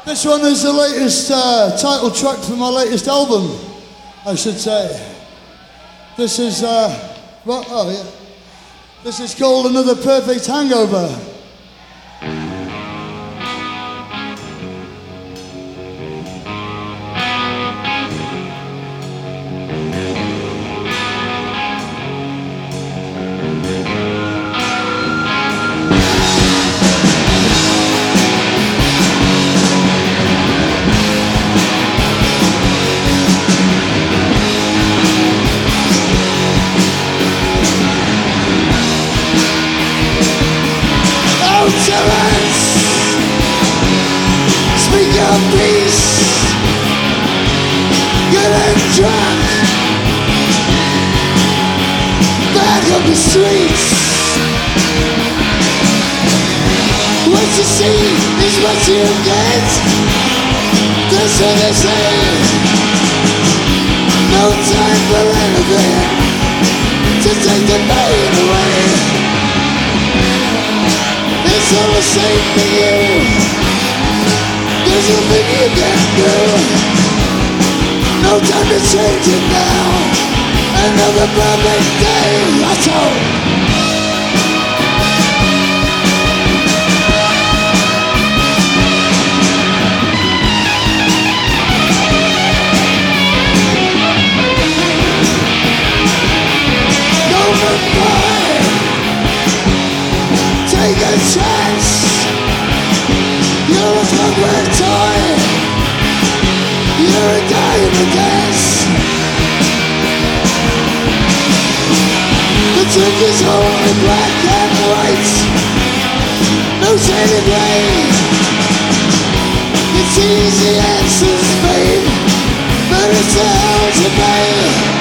This one is the latest title track from my latest album, I should say. This is, This is called Another Perfect Hangover. Speak your peace, getting drunk, back up the streets. What you see is what you get. That's what they say. No time for anything to take the pain away. It's all the same to you. There's nothing you can do. No time to change it now. Another perfect day, that's all. Take a chance. You're a hungry toy. You're a dying dance. The truth is only black and white. No shaded gray. It's easy answers, babe, but it's hell to pay.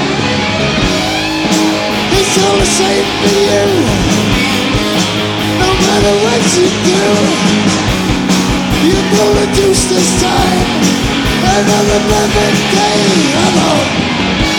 It's all the same for you. No matter what you do, you pull the deuce this time. Another perfect day, I'm home.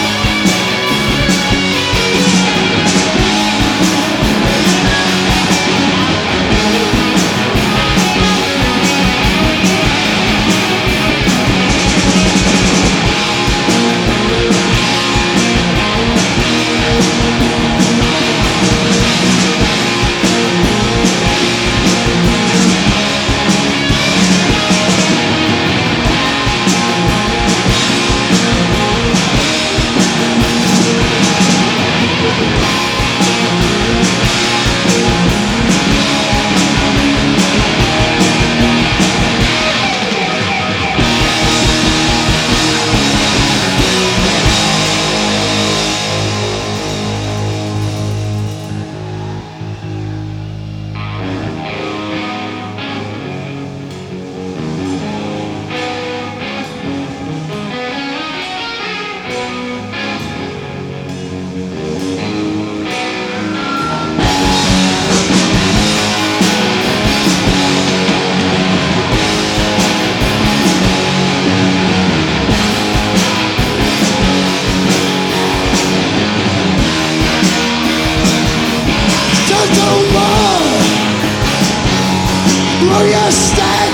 Blow your stack.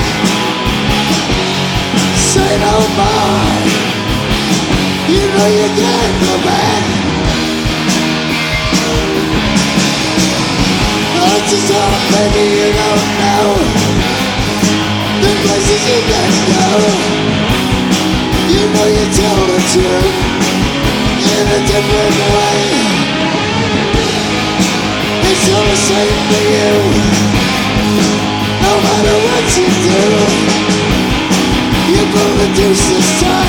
Say no more. You know you can't go back. It's just all maybe you don't know the places you can go. You know you tell the truth in a different way. It's all the same for you. No matter what you do, you pull the deuce this time.